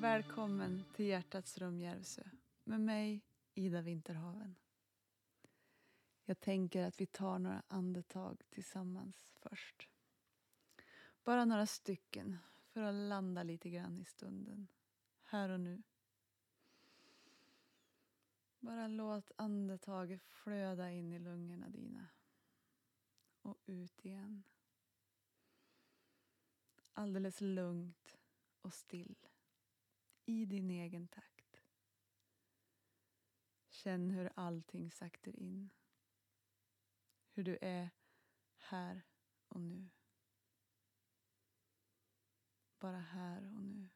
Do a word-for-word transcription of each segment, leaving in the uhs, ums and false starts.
Välkommen till Hjärtats rum Järvsö med mig, Ida Vinterhaven. Jag tänker att vi tar några andetag tillsammans först. Bara några stycken för att landa lite grann i stunden. Här och nu. Bara låt andetaget flöda in i lungorna dina. Och ut igen. Alldeles lugnt och still. I din egen takt. Känn hur allting saktar in. Hur du är här och nu. Bara här och nu.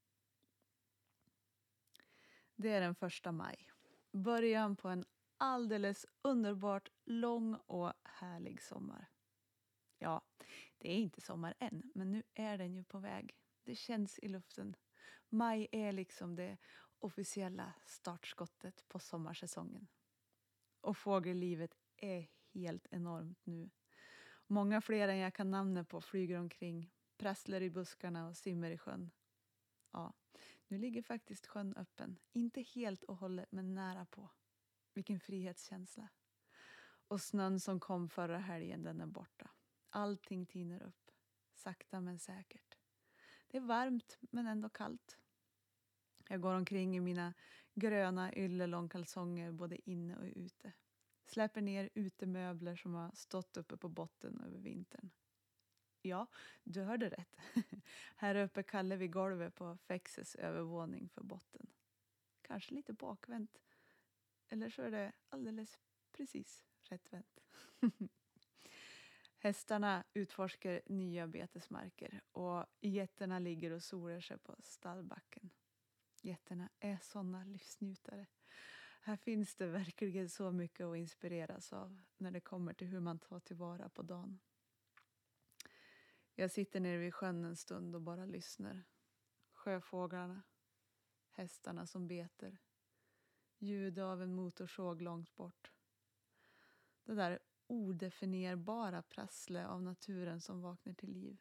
Det är den första maj. Början på en alldeles underbart lång och härlig sommar. Ja, det är inte sommar än, men nu är den ju på väg. Det känns i luften. Maj är liksom det officiella startskottet på sommarsäsongen. Och fågellivet är helt enormt nu. Många fler än jag kan namnet på flyger omkring, prasslar i buskarna och simmar i sjön. Ja, nu ligger faktiskt sjön öppen. Inte helt och hållet, men nära på. Vilken frihetskänsla. Och snön som kom förra helgen, den är borta. Allting tiner upp. Sakta men säkert. Det är varmt men ändå kallt. Jag går omkring i mina gröna yllelångkalsonger både inne och ute. Släpper ner utemöbler som har stått uppe på botten över vintern. Ja, du hörde rätt. Här uppe kallar vi golvet på Fexes övervåning för botten. Kanske lite bakvänt. Eller så är det alldeles precis rättvänt. Hästarna utforskar nya betesmarker och getterna ligger och solar sig på stallbacken. Getterna är sådana livsnjutare. Här finns det verkligen så mycket att inspireras av när det kommer till hur man tar tillvara på dagen. Jag sitter nere vid sjön en stund och bara lyssnar. Sjöfåglarna, hästarna som beter, ljud av en motorsåg långt bort. Det där odefinierbara prassle av naturen som vaknar till liv.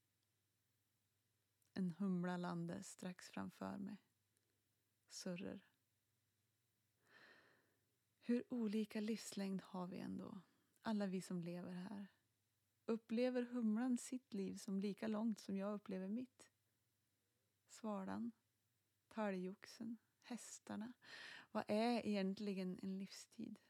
En humla landar strax framför mig. Surrer. Hur olika livslängd har vi ändå, alla vi som lever här. Upplever humlan sitt liv som lika långt som jag upplever mitt? Svalan, talgoxen, hästarna. Vad är egentligen en livstid?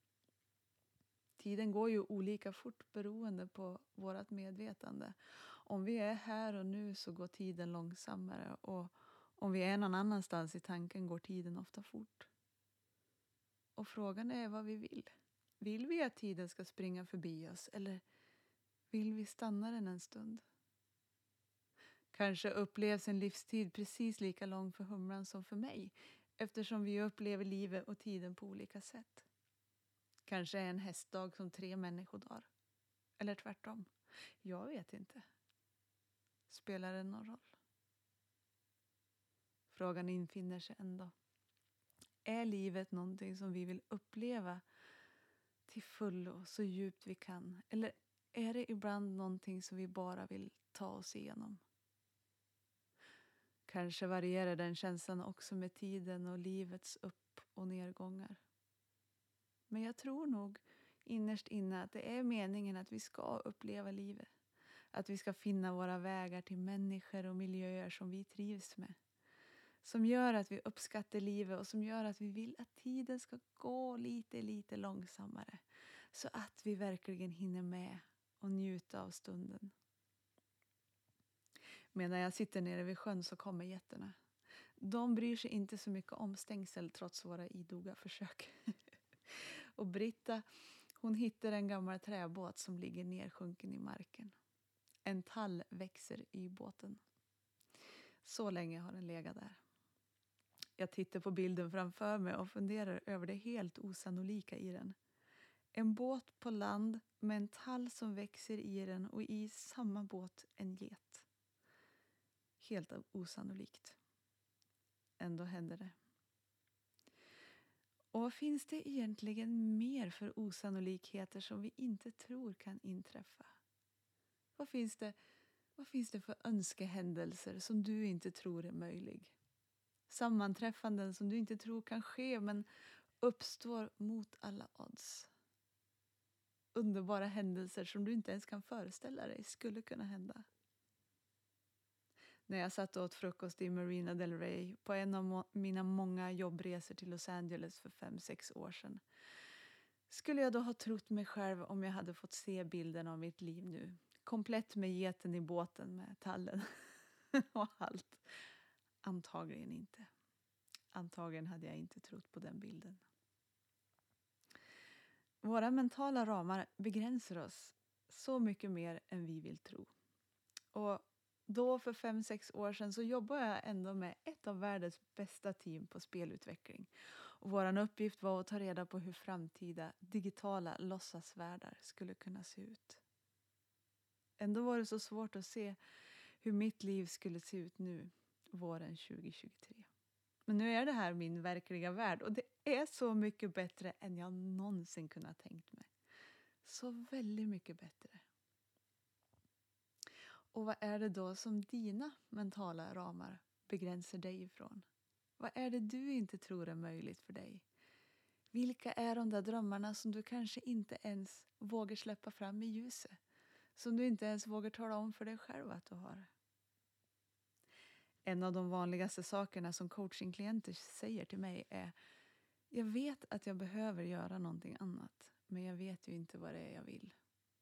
Tiden går ju olika fort beroende på vårt medvetande. Om vi är här och nu så går tiden långsammare. Och om vi är någon annanstans i tanken går tiden ofta fort. Och frågan är vad vi vill. Vill vi att tiden ska springa förbi oss? Eller vill vi stanna den en stund? Kanske upplevs en livstid precis lika lång för humlan som för mig. Eftersom vi upplever livet och tiden på olika sätt. Kanske är en hästdag som tre människodagar. Eller tvärtom. Jag vet inte. Spelar det någon roll? Frågan infinner sig ändå. Är livet någonting som vi vill uppleva till fullo så djupt vi kan? Eller är det ibland någonting som vi bara vill ta oss igenom? Kanske varierar den känslan också med tiden och livets upp- och nedgångar. Men jag tror nog innerst inne att det är meningen att vi ska uppleva livet. Att vi ska finna våra vägar till människor och miljöer som vi trivs med. Som gör att vi uppskattar livet och som gör att vi vill att tiden ska gå lite, lite långsammare. Så att vi verkligen hinner med och njuta av stunden. Medan jag sitter nere vid sjön så kommer getterna. De bryr sig inte så mycket om stängsel trots våra idoga försök. Och Britta, hon hittar en gammal träbåt som ligger nersjunken i marken. En tall växer i båten. Så länge har den legat där. Jag tittar på bilden framför mig och funderar över det helt osannolika i den. En båt på land med en tall som växer i den och i samma båt en get. Helt osannolikt. Ändå händer det. Och vad finns det egentligen mer för osannolikheter som vi inte tror kan inträffa? Vad finns det, vad finns det för önskehändelser som du inte tror är möjlig? Sammanträffanden som du inte tror kan ske men uppstår mot alla odds. Underbara händelser som du inte ens kan föreställa dig skulle kunna hända. När jag satt och åt frukost i Marina del Rey på en av må- mina många jobbresor till Los Angeles för fem, sex år sedan. Skulle jag då ha trott mig själv om jag hade fått se bilden av mitt liv nu? Komplett med geten i båten med tallen och allt. Antagligen inte. Antagligen hade jag inte trott på den bilden. Våra mentala ramar begränsar oss så mycket mer än vi vill tro. Och då för fem, sex år sedan så jobbade jag ändå med ett av världens bästa team på spelutveckling. Och vår uppgift var att ta reda på hur framtida digitala låtsasvärldar skulle kunna se ut. Ändå var det så svårt att se hur mitt liv skulle se ut nu, våren tjugohundratjugotre. Men nu är det här min verkliga värld och det är så mycket bättre än jag någonsin kunnat tänkt mig. Så väldigt mycket bättre. Och vad är det då som dina mentala ramar begränsar dig ifrån? Vad är det du inte tror är möjligt för dig? Vilka är de där drömmarna som du kanske inte ens vågar släppa fram i ljuset? Som du inte ens vågar tala om för dig själv att du har? En av de vanligaste sakerna som coachingklienter säger till mig är: jag vet att jag behöver göra någonting annat, men jag vet ju inte vad det är jag vill.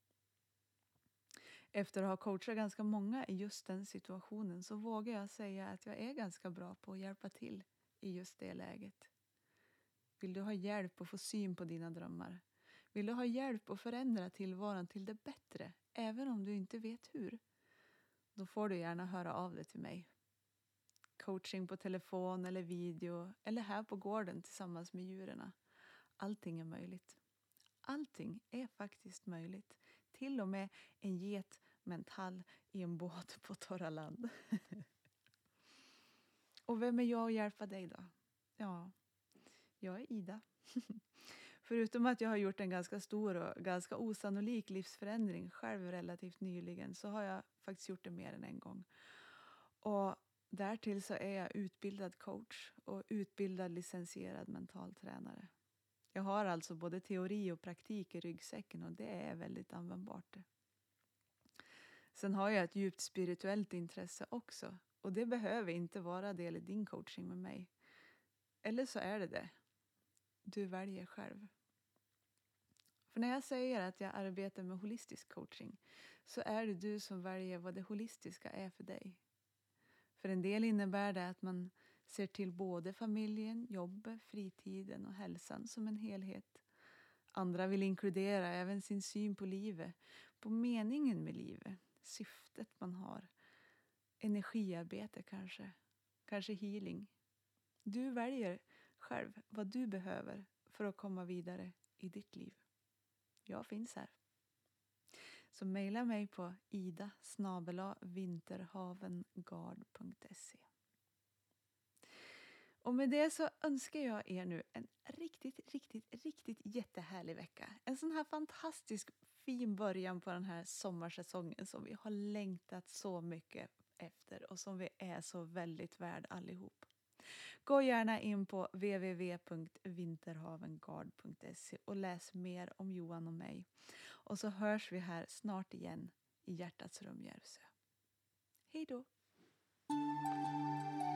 Efter att ha coachat ganska många i just den situationen så vågar jag säga att jag är ganska bra på att hjälpa till i just det läget. Vill du ha hjälp att få syn på dina drömmar? Vill du ha hjälp att förändra tillvaron till det bättre, även om du inte vet hur? Då får du gärna höra av dig till mig. Coaching på telefon eller video eller här på gården tillsammans med djuren. Allting är möjligt. Allting är faktiskt möjligt. Till och med en get med en tall i en båt på torra land. Och vem är jag att hjälpa dig då? Ja, jag är Ida. Förutom att jag har gjort en ganska stor och ganska osannolik livsförändring själv relativt nyligen så har jag faktiskt gjort det mer än en gång. Och därtill så är jag utbildad coach och utbildad licensierad mentaltränare. Jag har alltså både teori och praktik i ryggsäcken och det är väldigt användbart. Sen har jag ett djupt spirituellt intresse också och det behöver inte vara del i din coaching med mig. Eller så är det det. Du väljer själv. För när jag säger att jag arbetar med holistisk coaching så är det du som väljer vad det holistiska är för dig. För en del innebär det att man ser till både familjen, jobbet, fritiden och hälsan som en helhet. Andra vill inkludera även sin syn på livet, på meningen med livet, syftet man har. Energiarbete kanske, kanske healing. Du väljer själv vad du behöver för att komma vidare i ditt liv. Jag finns här. Så mejla mig på ida snabel-a vinterhavengard punkt se. Och med det så önskar jag er nu en riktigt, riktigt, riktigt jättehärlig vecka. En sån här fantastisk fin början på den här sommarsäsongen som vi har längtat så mycket efter och som vi är så väldigt värd allihop. Gå gärna in på w w w punkt vinterhavengard punkt se och läs mer om Johan och mig. Och så hörs vi här snart igen i Hjärtats rum Järvsö. Hej då!